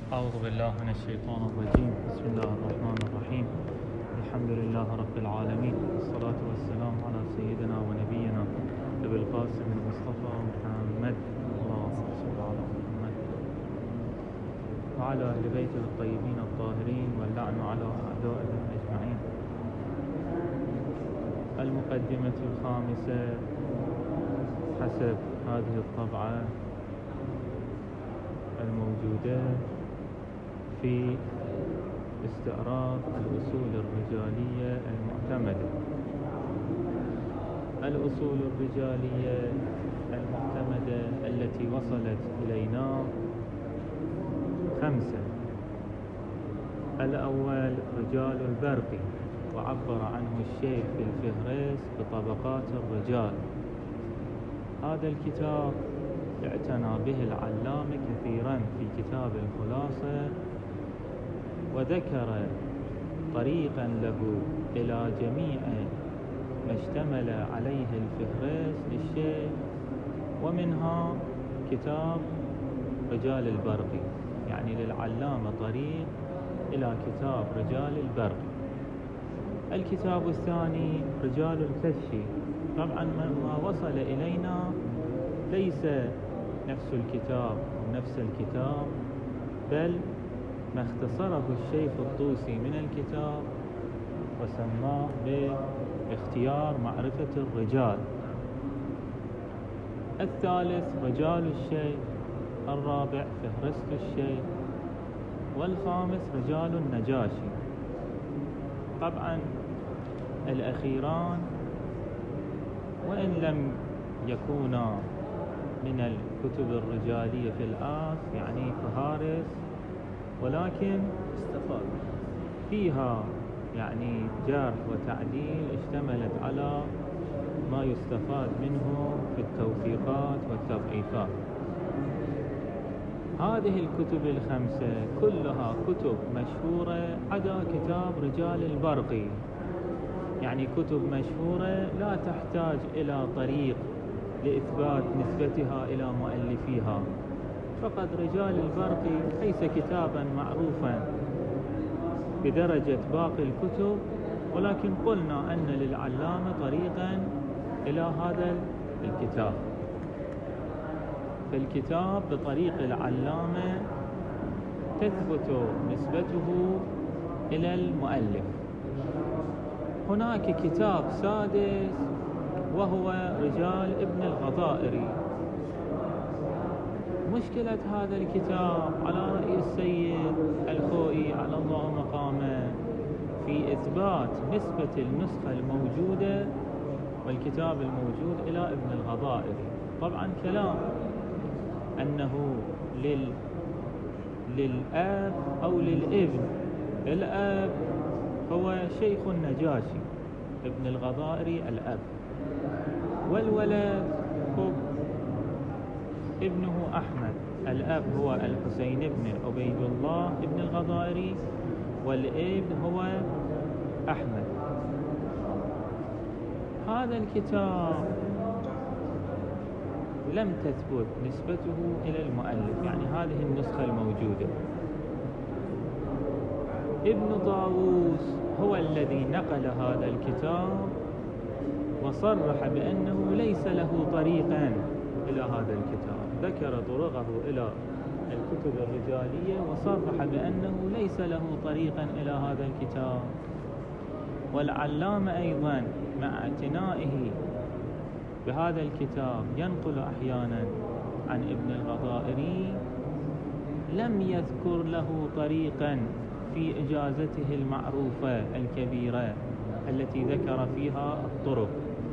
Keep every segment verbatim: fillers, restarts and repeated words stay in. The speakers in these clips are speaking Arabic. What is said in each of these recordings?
أعوذ بالله من الشيطان الرجيم. بسم الله الرحمن الرحيم. الحمد لله رب العالمين، والصلاة والسلام على سيدنا ونبينا أبي القاسم المصطفى محمد، اللهم صل على محمد وعلى أهل بيته الطيبين الطاهرين، واللعن على أعدائهم أجمعين. المقدمة الخامسة حسب هذه الطبعة الموجودة في استعراض الأصول الرجالية المعتمدة. الأصول الرجالية المعتمدة التي وصلت إلينا خمسة. الأول رجال البرقي، وعبر عنه الشيخ في الفهرس بطبقات الرجال. هذا الكتاب اعتنى به العلامة كثيرا في كتاب الخلاصة، وذكر طريقا له إلى جميع ما اشتمل عليه الفهرس للشيخ، ومنها كتاب رجال البرقي، يعني للعلامة طريق إلى كتاب رجال البرقي. الكتاب الثاني رجال الكشي. طبعا ما وصل إلينا ليس نفس الكتاب أو نفس الكتاب، بل ما اختصره الشيخ الطوسي من الكتاب وسماه باختيار معرفة الرجال. الثالث رجال الشيخ، الرابع فهرست الشيخ، والخامس رجال النجاشي. طبعا الأخيران وإن لم يكونا من الكتب الرجالية في الآخر، يعني فهارس، ولكن استفاد فيها يعني جرح وتعديل اشتملت على ما يستفاد منه في التوثيقات والتضعيفات. هذه الكتب الخمسة كلها كتب مشهورة عدا كتاب رجال البرقي، يعني كتب مشهورة لا تحتاج إلى طريق لإثبات نسبتها إلى مؤلفيها. فقد رجال البرقي ليس كتابا معروفا بدرجة باقي الكتب، ولكن قلنا أن للعلامة طريقا إلى هذا الكتاب. فالكتاب بطريق العلامة تثبت نسبته إلى المؤلف. هناك كتاب سادس وهو رجال ابن الغضائري. مشكلة هذا الكتاب على رأي السيد الخوئي على الله مقامه في إثبات نسبة النسخة الموجودة والكتاب الموجود إلى ابن الغضائري. طبعا كلام أنه لل... للأب أو للابن. الأب هو شيخ النجاشي، ابن الغضائري الأب، والولد هو ابنه أحمد. الأب هو الحسين بن عبيد الله ابن الغضائري، والابن هو أحمد. هذا الكتاب لم تثبت نسبته إلى المؤلف، يعني هذه النسخة الموجودة. ابن طاووس هو الذي نقل هذا الكتاب وصرح بأنه ليس له طريقا إلى هذا الكتاب، ذكر طرقه إلى الكتب الرجالية وصرح بأنه ليس له طريقا إلى هذا الكتاب. والعلامة أيضا مع اعتنائه بهذا الكتاب ينقل أحيانا عن ابن الغضائري، لم يذكر له طريقا في إجازته المعروفة الكبيرة التي ذكر فيها الطرق.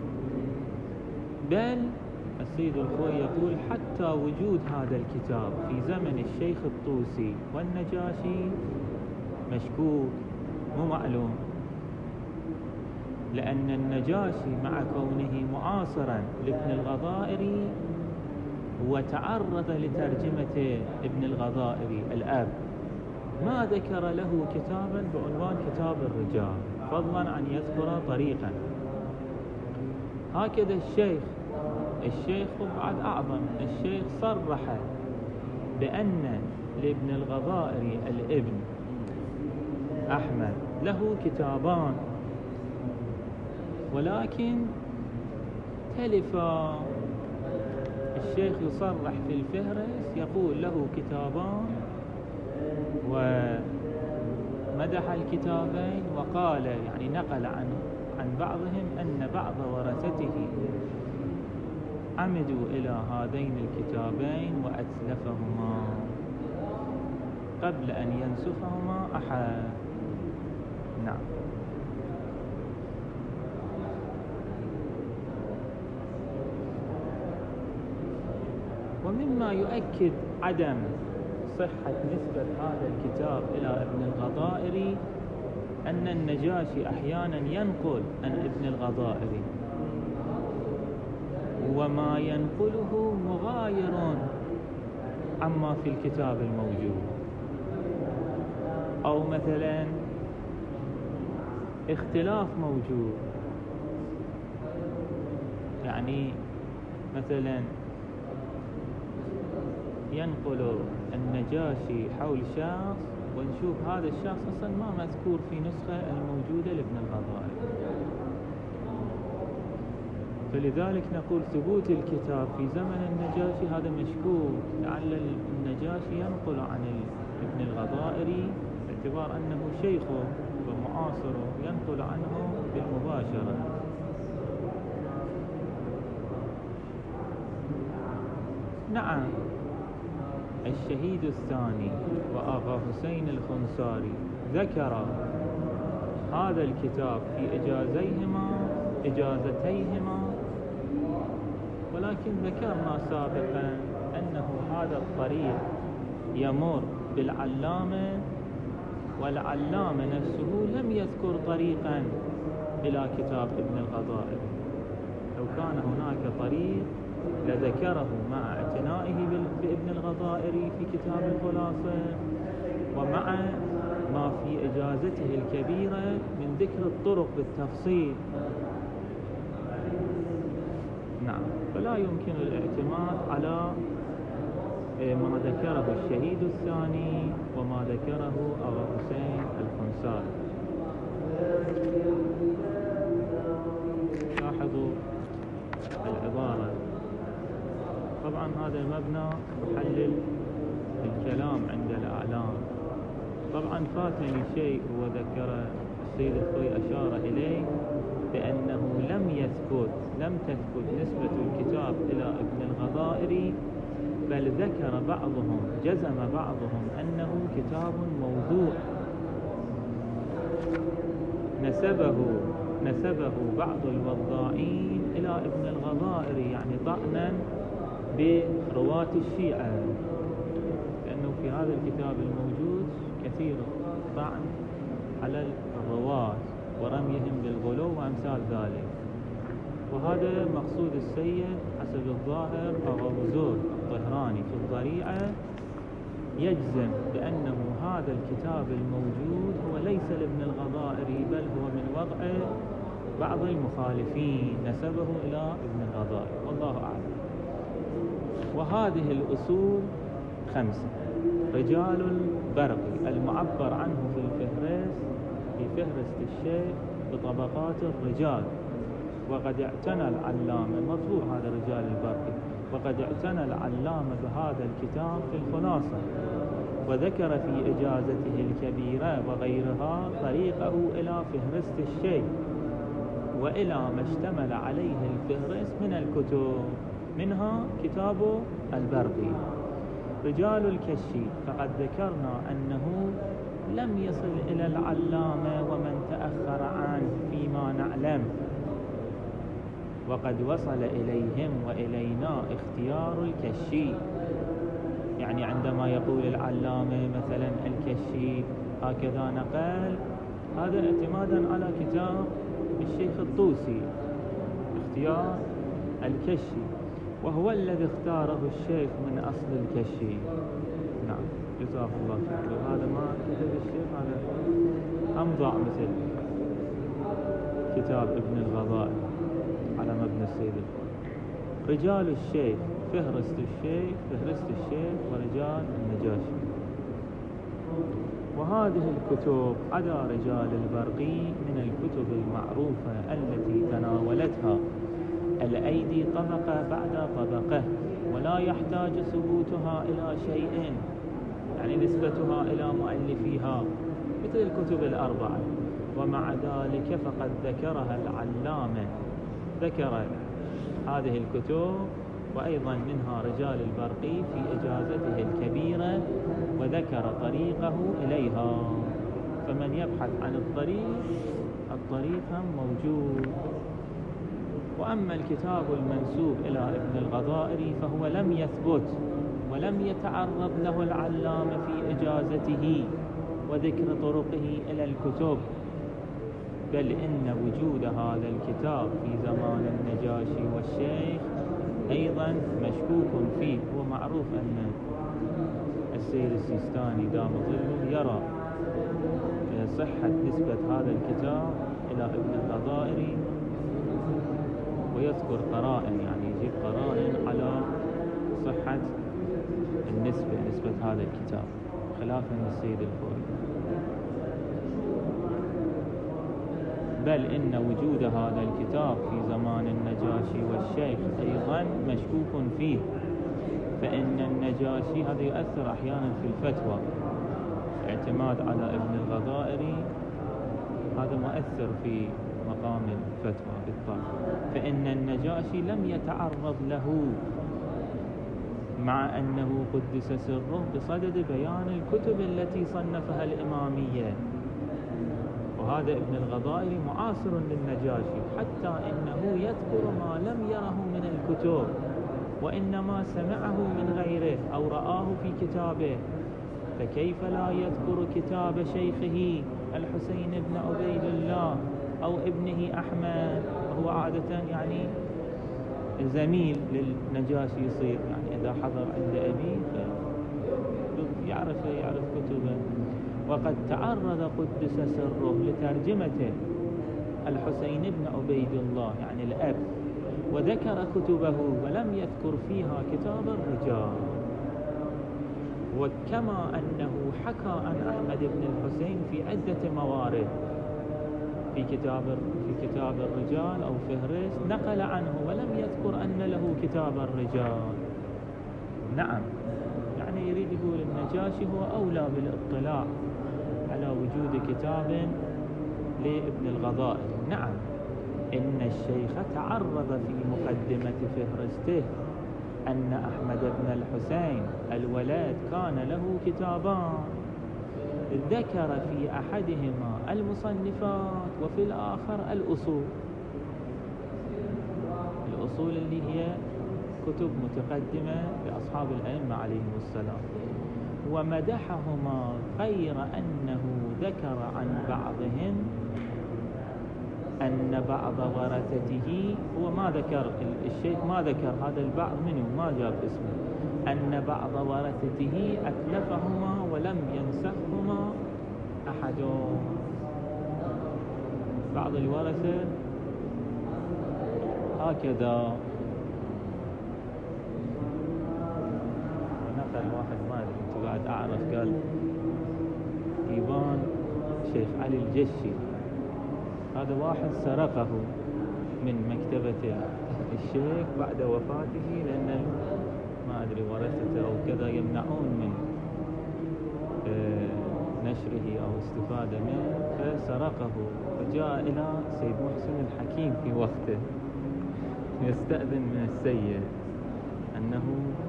بل السيد الخوئي يقول حتى وجود هذا الكتاب في زمن الشيخ الطوسي والنجاشي مشكوك، مو معلوم، لأن النجاشي مع كونه معاصرا لابن الغضائري وتعرض لترجمة ابن الغضائري الأب، ما ذكر له كتابا بعنوان كتاب الرجال، فضلا عن يذكر طريقا. هكذا الشيخ الشيخ بعد أعظم، الشيخ صرح بأن لابن الغضائري الابن أحمد له كتابان، ولكن تلفا. الشيخ يصرح في الفهرس يقول له كتابان، ومدح الكتابين، وقال يعني نقل عن عن بعضهم أن بعض ورثته عمدوا إلى هذين الكتابين وأتلفهما قبل أن ينسخهما أحد. نعم. ومما يؤكد عدم صحة نسبة هذا الكتاب إلى ابن الغضائري أن النجاشي أحيانا ينقل عن ابن الغضائري، وما ينقله مغاير عما في الكتاب الموجود، أو مثلا اختلاف موجود. يعني مثلا ينقل النجاشي حول شخص، ونشوف هذا الشخص أصلا ما مذكور في نسخة الموجودة لابن الغضائري. فلذلك نقول ثبوت الكتاب في زمن النجاشي هذا مشكوك، لعل النجاشي ينقل عن ابن الغضائري باعتبار أنه شيخه ومعاصره، ينقل عنه بالمباشرة. نعم. الشهيد الثاني وآغا حسين الخنساري ذكر هذا الكتاب في إجازيهما إجازتيهما، ولكن ذكرنا سابقا أنه هذا الطريق يمر بالعلامة، والعلامة نفسه لم يذكر طريقا إلى كتاب ابن الغضائري. لو كان هناك طريق لذكره مع اعتنائه بابن الغضائري في كتاب الخلاصة، ومع ما في إجازته الكبيرة من ذكر الطرق بالتفصيل. نعم. فلا يمكن الاعتماد على ما ذكره الشهيد الثاني وما ذكره أبو حسين الخنساري. لاحظوا العبارة. طبعا هذا المبنى يحلل الكلام عند الأعلام. طبعا فاتني شيء هو ذكره السيد الخوي أشار إليه، بأنه لم يثبت لم تثبت نسبة الكتاب إلى ابن الغضائري، بل ذكر بعضهم جزم بعضهم أنه كتاب موضوع نسبه نسبه بعض الوضاعين إلى ابن الغضائري، يعني طعنا برواة الشيعة، لأنه في هذا الكتاب الموجود كثير طعن على الرواة ورميهم بالغلو وأمثال ذلك. وهذا مقصود السيد حسب الظاهر أغا بزور الطهراني في الضريعة، يجزم بأنه هذا الكتاب الموجود هو ليس لابن الغضائري، بل هو من وضع بعض المخالفين نسبه إلى ابن الغضائري، والله أعلم. وهذه الأصول خمسة. رجال البرقي المعبر عنه في الفهرس في فهرست الشيخ بطبقات الرجال، وقد اعتنى العلامة مطبوع هذا رجال البرقي، وقد اعتنى العلامة بهذا الكتاب في الخلاصة، وذكر في إجازته الكبيرة وغيرها طريقه إلى فهرست الشيخ وإلى ما اشتمل عليه الفهرس من الكتب، منها كتاب البرقي. رجال الكشي فقد ذكرنا أنه لم يصل إلى العلامة ومن تأخر عنه فيما نعلم، وقد وصل إليهم وإلينا اختيار الكشي. يعني عندما يقول العلامة مثلا الكشي هكذا نقل، هذا اعتمادا على كتاب الشيخ الطوسي اختيار الكشي، وهو الذي اختاره الشيخ من أصل الكشي. نعم، جزاه الله خير. وهذا ما كتب الشيخ، هذا أمضع مثل كتاب ابن الغضائري على مبنى السيد الخوي. رجال الشيخ فهرست الشيخ فهرست الشيخ ورجال النجاشي. وهذه الكتب عدا رجال البرقي من الكتب المعروفة التي تناولتها الأيدي طبقة بعد طبقة، ولا يحتاج ثبوتها إلى شيء، يعني نسبتها إلى مؤلفيها مثل الكتب الأربعة. ومع ذلك فقد ذكرها العلامة، ذكر هذه الكتب وأيضا منها رجال البرقي في إجازته الكبيرة، وذكر طريقه إليها. فمن يبحث عن الطريق، الطريق هم موجود. وأما الكتاب المنسوب إلى ابن الغضائري فهو لم يثبت ولم يتعرض له العلامة في إجازته وذكر طرقه إلى الكتب، بل إن وجود هذا الكتاب في زمان النجاشي والشيخ أيضا مشكوك فيه. ومعروف أن السيد السيستاني دام ظله يرى صحة نسبة هذا الكتاب إلى ابن الغضائري، ويذكر قرائن، يعني يجيب قرائن على صحة النسبة، نسبة هذا الكتاب، خلافا للسيد الخوري. بل إن وجود هذا الكتاب في زمان النجاشي والشيخ أيضا مشكوك فيه، فإن النجاشي هذا يؤثر أحيانا في الفتوى، اعتماد على ابن الغضائري هذا مؤثر في مقام الفتوى بالطبع. فإن النجاشي لم يتعرض له مع أنه قدس سره بصدد بيان الكتب التي صنفها الإمامية. وهذا ابن الغضائري معاصر للنجاشي، حتى إنه يذكر ما لم يره من الكتب، وإنما سمعه من غيره أو رآه في كتابه. فكيف لا يذكر كتاب شيخه الحسين بن عبيد الله أو ابنه أحمد؟ هو عادة يعني زميل للنجاشي يصير، يعني إذا حضر عند أبيه يعرف يعرف كتبه. وقد تعرض قدس سره لترجمة الحسين بن عبيد الله يعني الأب، وذكر كتبه ولم يذكر فيها كتاب الرجال. وكما أنه حكى عن أحمد بن الحسين في عدة موارد في كتاب في كتاب الرجال أو فهرس، نقل عنه ولم يذكر أن له كتاب الرجال. نعم، يعني يريد يقول النجاشي هو أولى بالاطلاع على وجود كتاب لابن الغضائري. نعم، إن الشيخ تعرض في مقدمة فهرسته أن أحمد بن الحسين الولد كان له كتابان، ذكر في أحدهما المصنفات وفي الآخر الأصول. الأصول اللي هي كتب متقدمة لأصحاب الأئمة عليهم السلام، ومدحهما، غير أنه ذكر عن بعضهم أن بعض ورثته، هو ما ذكر الشيخ ما ذكر هذا البعض منه، ما جاب اسمه، أن بعض ورثته أتلفهما ولم ينسخهما أحد. بعض الورثة هكذا. نقل واحد ما أدري أنت بعد أعرف، قال ديوان شيخ علي الجشي، هذا واحد سرقه من مكتبة الشيخ بعد وفاته، لأن ما أدري ورثته أو كذا يمنعون من نشره أو استفادة منه، فسرقه وجاء إلى سيد محسن الحكيم في وقته يستأذن من السيد أنه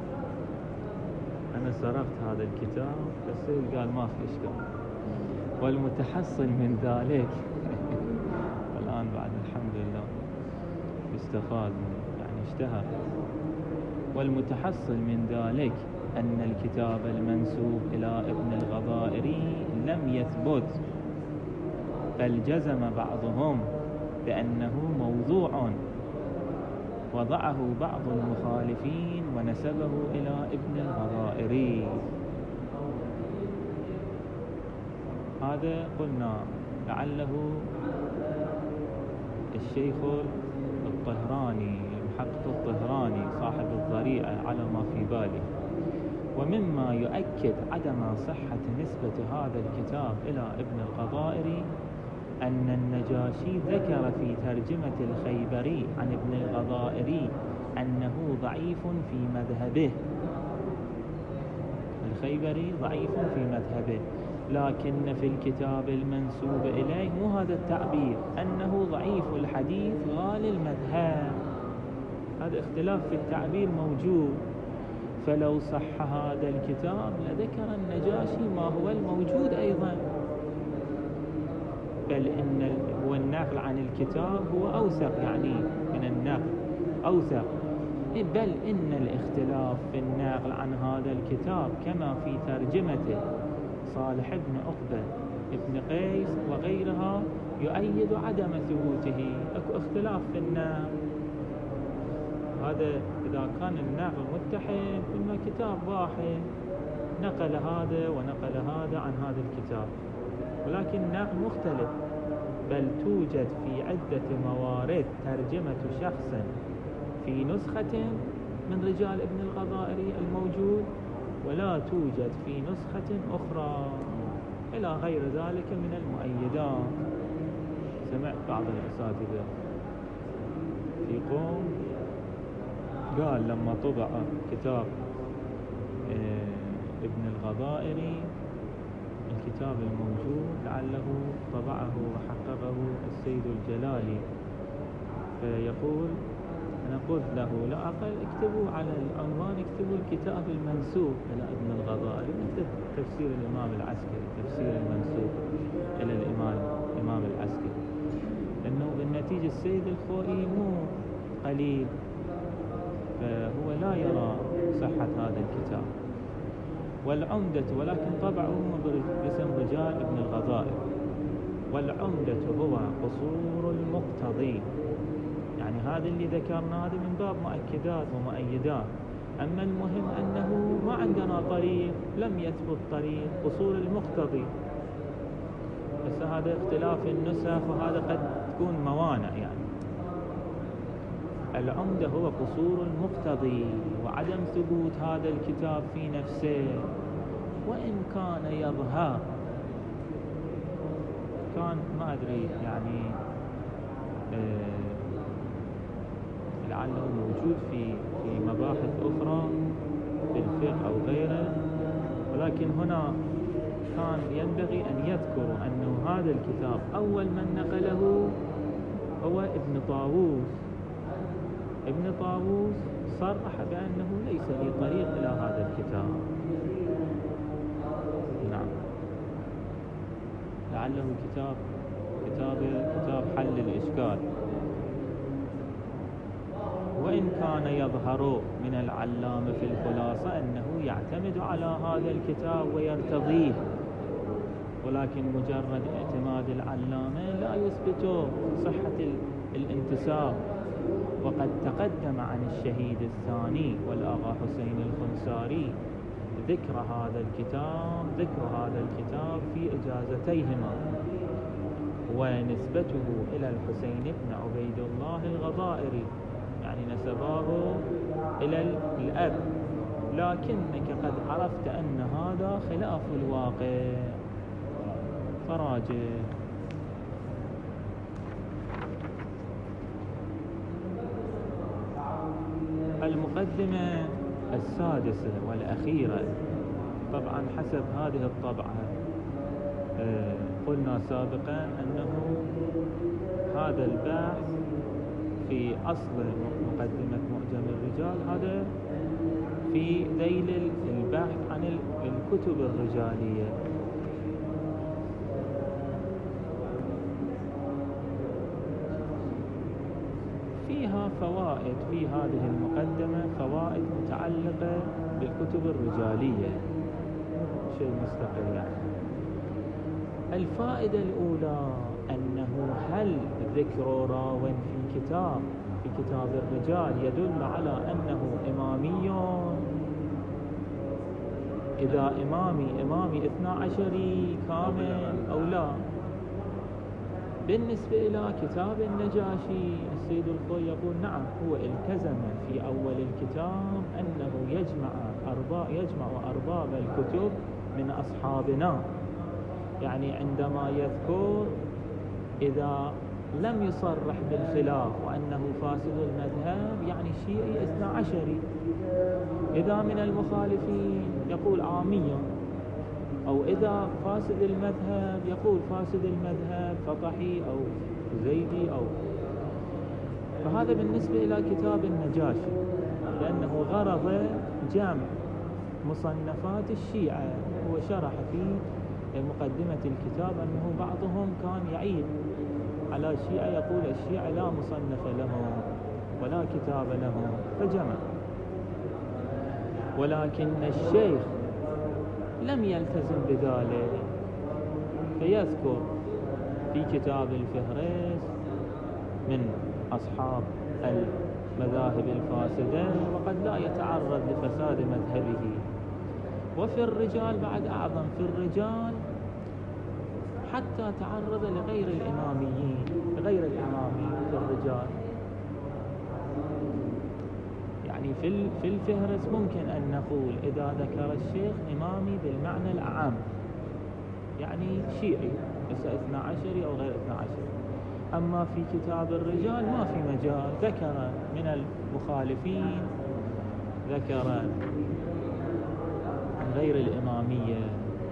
أنا سرقت هذا الكتاب، فالسيد قال ما في إشكال. والمتحصل من ذلك الآن بعد الحمد لله استفاد منه، يعني اشتهر. والمتحصل من ذلك أن الكتاب المنسوب إلى ابن الغضائري لم يثبت، بل جزم بعضهم بأنه موضوع، وضعه بعض المخالفين ونسبه إلى ابن الغضائري. هذا قلنا لعله الشيخ الطهراني، المحقق الطهراني صاحب الضريعة على ما في باله. ومما يؤكد عدم صحة نسبة هذا الكتاب إلى ابن الغضائري أن النجاشي ذكر في ترجمة الخيبري عن ابن الغضائري أنه ضعيف في مذهبه. الخيبري ضعيف في مذهبه، لكن في الكتاب المنسوب إليه مو هذا التعبير، أنه ضعيف الحديث غالي المذهب. هذا اختلاف في التعبير موجود. فلو صح هذا الكتاب لذكر النجاشي ما هو الموجود أيضا، بل إن هو النقل عن الكتاب هو أوثق يعني من النقل أوثق، بل إن الاختلاف في النقل عن هذا الكتاب كما في ترجمته صالح بن عقبة ابن قيس وغيرها يؤيد عدم ثبوته. اكو اختلاف في النقل، هذا إذا كان النقل متحد إما كتاب واحد نقل هذا ونقل هذا عن هذا الكتاب، ولكن النقل مختلف، بل توجد في عدة موارد ترجمة شخص في نسخة من رجال ابن الغضائري الموجود ولا توجد في نسخة أخرى إلى غير ذلك من المؤيدات. سمعت بعض الأساتذة في قوم قال لما طبع كتاب ابن الغضائري الكتاب الموجود لعله طبعه وحققه السيد الجلالي، فيقول أنا قلت له لا أقل اكتبوا على العنوان اكتبوا الكتاب المنسوب إلى ابن الغضائري مثل تفسير الإمام العسكري، تفسير المنسوب إلى الإمام الإمام العسكري، لأنه بالنتيجة السيد الخوئي مو قليل، فهو لا يرى صحة هذا الكتاب. والعمدة ولكن طبعه باسم رجال ابن الغضائري، والعمدة هو قصور المقتضي، يعني هذا اللي ذكرنا هذا من باب مؤكدات ومؤيدات. أما المهم أنه ما عندنا طريق، لم يثبت طريق قصور المقتضي، بس هذا اختلاف النسخ وهذا قد تكون موانع. يعني العمدة هو قصور المقتضي وعدم ثبوت هذا الكتاب في نفسه، وإن كان يظهر كان ما أدري يعني آه لعله موجود في في مباحث أخرى في الفقه أو غيره، ولكن هنا كان ينبغي أن يذكروا أنه هذا الكتاب أول من نقله هو ابن طاووس. ابن طاووس صرح بأنه ليس لي طريق إلى هذا الكتاب. نعم، لعله كتاب كتاب كتاب حل الإشكال. وإن كان يظهر من العلامة في الخلاصة أنه يعتمد على هذا الكتاب ويرتضيه، ولكن مجرد اعتماد العلامة لا يثبت صحة الانتساب. وقد تقدم عن الشهيد الثاني والآغا حسين الخنساري ذكر هذا الكتاب ذكر هذا الكتاب في إجازتيهما، ونسبته إلى الحسين بن عبيد الله الغضائري، يعني نسباه إلى الأب، لكنك قد عرفت أن هذا خلاف الواقع فراجع. المقدمة السادسة والأخيرة، طبعا حسب هذه الطبعة قلنا سابقا أنه هذا البحث في أصل مقدمة معجم الرجال هذا في ذيل البحث عن الكتب الرجالية. فيها فوائد في هذه المقدمة، فوائد متعلقة بالكتب الرجالية، شيء مستقل يعني. الفائدة الأولى أنه هل ذكر راو في كتاب في كتاب الرجال يدل على أنه إمامي؟ إذا إمامي إمامي اثنا عشري كامل أو لا؟ بالنسبة إلى كتاب النجاشي السيد الخوي يقول نعم هو التزم في أول الكتاب أنه يجمع أرباب يجمع أرباب الكتب من أصحابنا، يعني عندما يذكر إذا لم يصرح بالخلاف وأنه فاسد المذهب يعني الشيعي اثنا عشري، إذا من المخالفين يقول عامية، أو إذا فاسد المذهب يقول فاسد المذهب فطحي أو زيدي أو. فهذا بالنسبة إلى كتاب النجاشي، لأنه غرض جمع مصنفات الشيعة. هو شرح في مقدمة الكتاب أنه بعضهم كان يعيب على الشيعة، يقول الشيعة لا مصنف لهم ولا كتاب لهم، فجمع. ولكن الشيخ لم يلتزم بذلك، فيذكر في كتاب الفهرس من أصحاب المذاهب الفاسدة وقد لا يتعرض لفساد مذهبه. وفي الرجال بعد أعظم، في الرجال حتى تعرض لغير الإماميين، غير الإمامي في الرجال. يعني في في الفهرس ممكن أن نقول إذا ذكر الشيخ إمامي بالمعنى الأعم، يعني شيعي مثل اثنا عشري أو غير اثنا عشري. أما في كتاب الرجال ما في مجال، ذكر من المخالفين، ذكر عن غير الإمامية.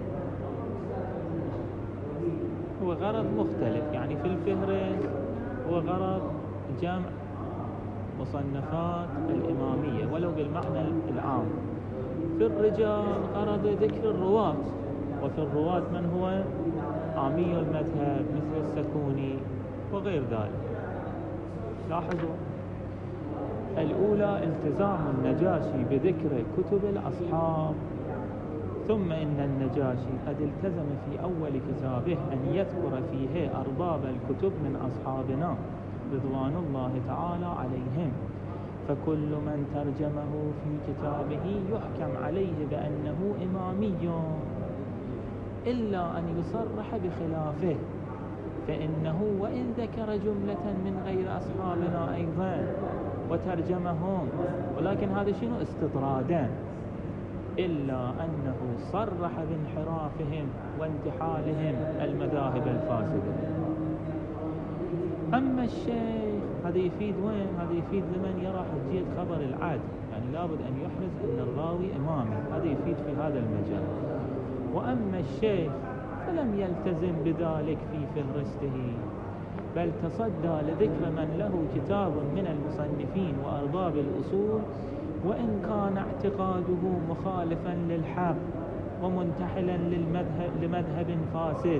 هو غرض مختلف، يعني في الفهرس هو غرض جمع مصنفات الإمامية ولو بالمعنى العام. في الرجال غرض ذكر الرواة، وفي الرواة من هو عامي المذهب مثل السكوني وغير ذلك. لاحظوا الأولى التزام النجاشي بذكر كتب الأصحاب، ثم إن النجاشي قد التزم في أول كتابه أن يذكر فيه أرباب الكتب من أصحابنا رضوان الله تعالى عليهم، فكل من ترجمه في كتابه يحكم عليه بأنه إمامي إلا أن يصرح بخلافه، فإنه وإن ذكر جملة من غير أصحابنا أيضا وترجمهم، ولكن هذا شنو استطرادا، إلا أنه صرح بانحرافهم وانتحالهم المذاهب الفاسدة. أما الشيخ هذا يفيد وين؟ هذا يفيد لمن يرى حجية خبر العاد، يعني لابد أن يحرز أن الراوي إمامي، هذا يفيد في هذا المجال. وأما الشيخ فلم يلتزم بذلك في فهرسته، بل تصدى لذكر من له كتاب من المصنفين وأرباب الأصول وإن كان اعتقاده مخالفا للحق ومنتحلا للمذهب لمذهب فاسد،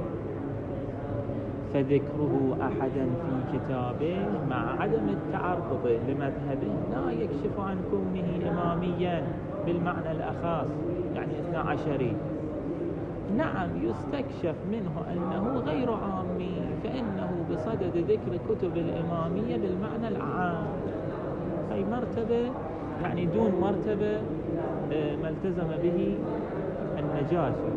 فذكره أحدا في كتابه مع عدم التعرض لمذهبه لا يكشف عن كونه إماميا بالمعنى الأخاص، يعني اثنا عشري. نعم يستكشف منه أنه غير عامي، فإنه بصدد ذكر كتب الإمامية بالمعنى العام، هي مرتبة يعني دون مرتبة ما التزم به النجاشي.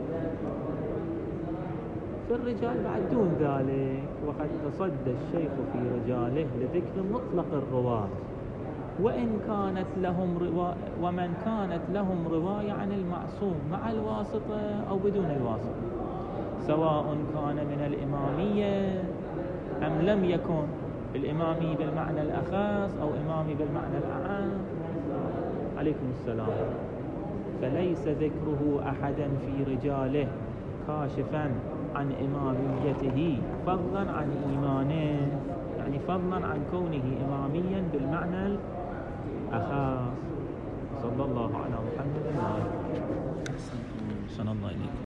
في الرجال بعد دون ذلك، وقد تصدى الشيخ في رجاله لذكر مطلق الرواة وإن كانت لهم روا... ومن كانت لهم رواية عن المعصوم مع الواسطة أو بدون الواسطة، سواء كان من الإمامية أم لم يكن الإمامي بالمعنى الأخاص أو إمامي بالمعنى الأعام. عليكم السلام. فليس ذكره أحدا في رجاله كاشفا عن إماميته فضلا عن إيمانه، يعني فضلا عن كونه إماميا بالمعنى الأخاص. صلى الله على محمد وآله. صلى الله عليه